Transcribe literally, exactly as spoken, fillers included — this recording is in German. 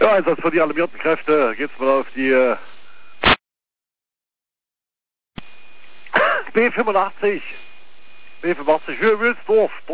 Einsatz für die alarmierten Kräfte. Geht's mal auf die äh, B fünfundachtzig. B fünfundachtzig, Höhe Wilsdorf.